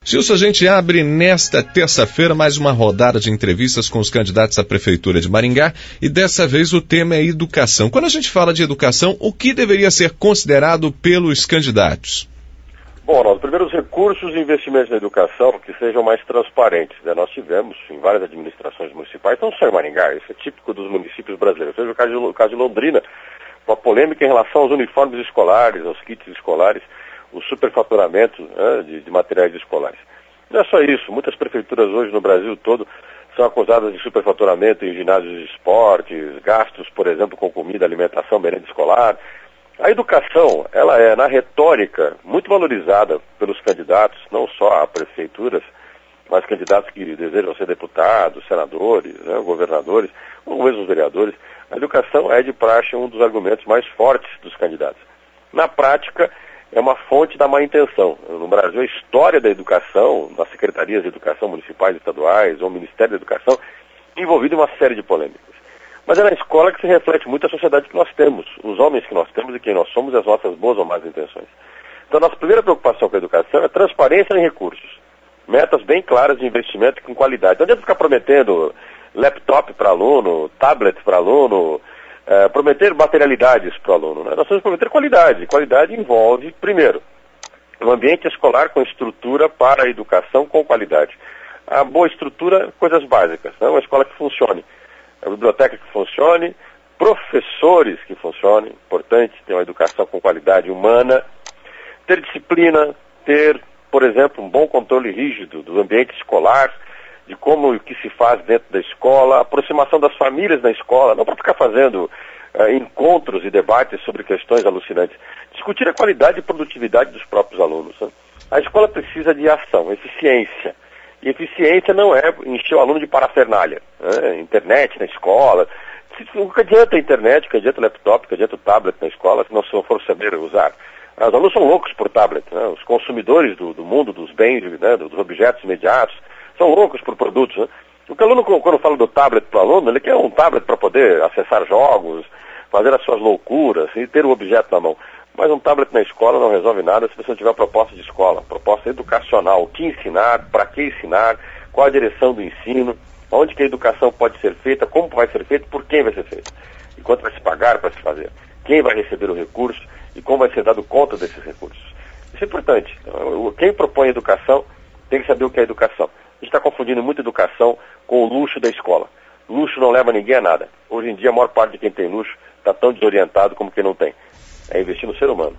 Gilson, a gente abre nesta terça-feira mais uma rodada de entrevistas com os candidatos à Prefeitura de Maringá e dessa vez o tema é educação. Quando a gente fala de educação, o que deveria ser considerado pelos candidatos? Bom, Ronaldo, primeiro os recursos e investimentos na educação que sejam mais transparentes. Nós tivemos em várias administrações municipais, não só em Maringá, isso é típico dos municípios brasileiros. Seja o caso de Londrina, uma polêmica em relação aos uniformes escolares, aos kits escolares, o superfaturamento de materiais escolares. Não é só isso, muitas prefeituras hoje no Brasil todo são acusadas de superfaturamento em ginásios de esportes, gastos, por exemplo, com comida, alimentação, merenda escolar. A educação, ela é, na retórica, muito valorizada pelos candidatos, não só a prefeituras, mas candidatos que desejam ser deputados, senadores, governadores, ou mesmo os vereadores. A educação é, de praxe, um dos argumentos mais fortes dos candidatos. Na prática, é uma fonte da má intenção. No Brasil, a história da educação, nas secretarias de educação municipais e estaduais, ou Ministério da Educação, envolvido em uma série de polêmicas. Mas é na escola que se reflete muito a sociedade que nós temos, os homens que nós temos e quem nós somos e as nossas boas ou más intenções. Então, a nossa primeira preocupação com a educação é transparência em recursos. Metas bem claras de investimento com qualidade. Não adianta ficar prometendo laptop para aluno, tablet para aluno, prometer materialidades para o aluno. Nós temos que prometer qualidade. Qualidade envolve, primeiro, um ambiente escolar com estrutura para a educação com qualidade. A boa estrutura, coisas básicas. Uma escola que funcione. A biblioteca que funcione, professores que funcionem. Importante ter uma educação com qualidade humana. Ter disciplina, ter, por exemplo, um bom controle rígido do ambiente escolar, de como e o que se faz dentro da escola, aproximação das famílias na escola, não para ficar fazendo encontros e debates sobre questões alucinantes. Discutir a qualidade e produtividade dos próprios alunos. A escola precisa de ação, eficiência. E eficiência não é encher o aluno de parafernália. Internet na escola. O que adianta a internet, o que adianta o laptop, o que adianta o tablet na escola, se não for saber usar. Os alunos são loucos por tablet. Os consumidores do mundo, dos bens, dos objetos imediatos, são loucos por produtos. O aluno, quando fala do tablet para o aluno, ele quer um tablet para poder acessar jogos, fazer as suas loucuras e ter o objeto na mão. Mas um tablet na escola não resolve nada se você não tiver proposta de escola, proposta educacional. O que ensinar, para que ensinar, qual a direção do ensino, onde que a educação pode ser feita, como vai ser feita, por quem vai ser feita. E quanto vai se pagar para se fazer. Quem vai receber o recurso e como vai ser dado conta desses recursos. Isso é importante. Quem propõe educação tem que saber o que é educação. A gente está confundindo muito educação com o luxo da escola. Luxo não leva ninguém a nada. Hoje em dia, a maior parte de quem tem luxo está tão desorientado como quem não tem. É investir no ser humano.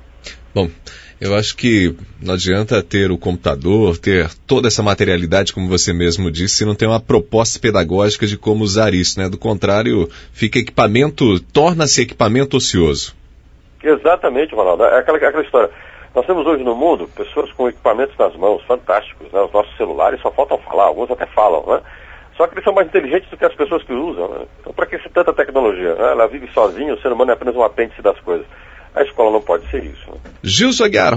Bom, eu acho que não adianta ter o computador, ter toda essa materialidade, como você mesmo disse, se não tem uma proposta pedagógica de como usar isso, né? Do contrário, torna-se equipamento ocioso. Exatamente, Ronaldo. É aquela história. Nós temos hoje no mundo pessoas com equipamentos nas mãos, fantásticos, né? Os nossos celulares só faltam falar, alguns até falam, né? Só que eles são mais inteligentes do que as pessoas que usam, né? Então, para que tanta tecnologia? Né? Ela vive sozinha, o ser humano é apenas um apêndice das coisas. A escola não pode ser isso. Né? Gilson Aguiar,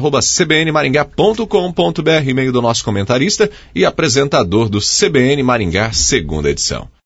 @cbnmaringá.com.br, e-mail do nosso comentarista e apresentador do CBN Maringá, segunda edição.